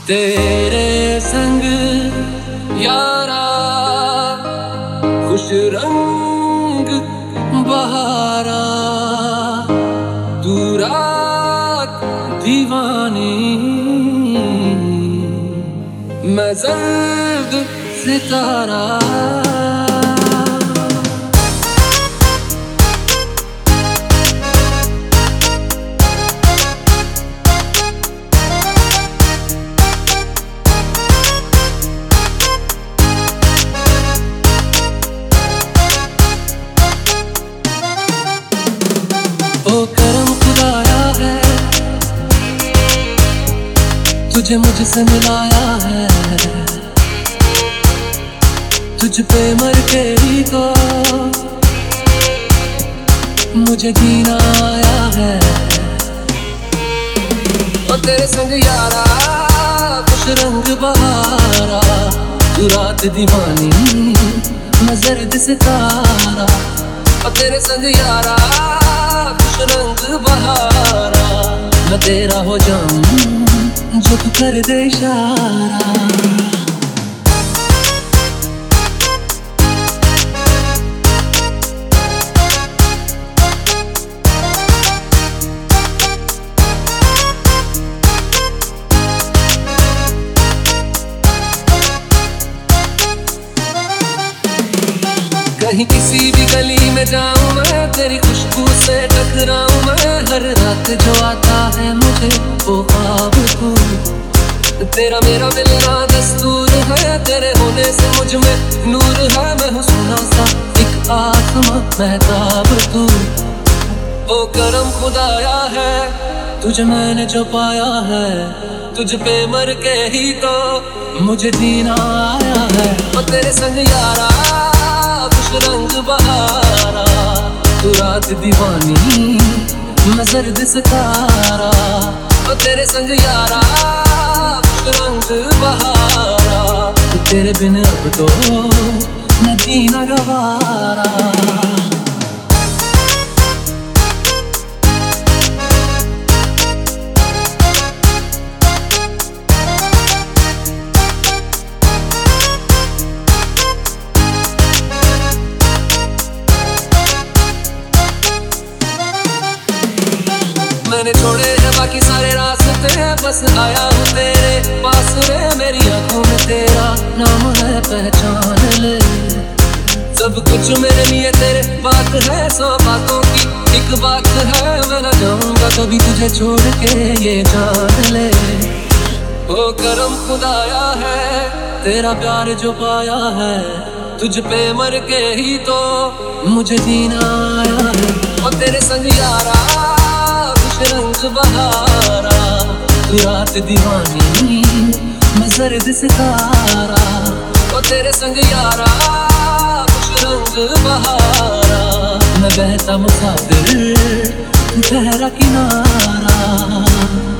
तेरे संग यारा खुश रंग बहारा, तू रात दीवानी मैं जर्द सितारा। ओ करम खुदाया है, तुझे मुझसे मिलाया है। तुझ पे मर के ही तो मुझे जीना आया है। और तेरे संग यारा कुछ रंग बहारा, तू रात दीवानी मैं जर्द सितारा। और तेरे संग यारा कुछ रंग बहारा, मैं तेरा हो जाऊं जो तू कर दे इशारा। कहीं किसी भी गली में जाऊं मैं, तेरी खुशबू से टकराऊं मैं। हर रात जो आता है मुझे वो ख्वाब तू, तेरा मेरा मिलना दस्तूर है। तेरे होने से मुझ में नूर है, मैं हूँ सोना सा एक आसमां महताब तू। ओ करम खुदाया है, तुझे मैंने जो पाया है। तुझ पे मर के ही तो मुझे जीना आया है। और तेरे संग यारा कुछ रंग बहारा, तू रात दीवानी मैं जर्द सितारा। और तेरे संग यारा कुछ रंग बहारा, तेरे बिन अब तो मैं जीना गवारा। मैंने छोड़े हैं बाकी सारे रास्ते, बस आया हूँ तेरे पास रे। मेरी आंखों में तेरा नाम है, पहचान ले। सब कुछ मेरे लिए तेरे बात है, 100 बातों की एक बात है। मैं न जाऊंगा कभी तुझे छोड़ के, ये जान ले। ओ करम खुदाया है, तेरा प्यार जो पाया है। तुझ पे मर के ही तो मुझे जीना आया है। और तेरे संग यारा रंग बहारा, तू रात दीवानी मैं जर्द सितारा। और तेरे संग यारा कुछ रंग बहारा, मैं बहता मुसाफिर तू ठहरा किनारा।